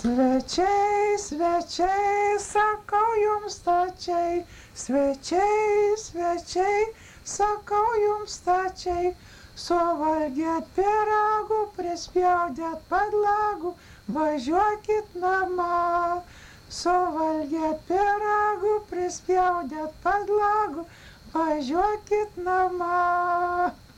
Svečiai, svečiai, sakau jums stačiai, svečiai, svečiai, sakau jums stačiai, suvalgėt pyragų, prispjaudėt padlagų, važiuokit namo. Suvalgėt pyragų, prispjaudėt padlagų, važiuokit namo.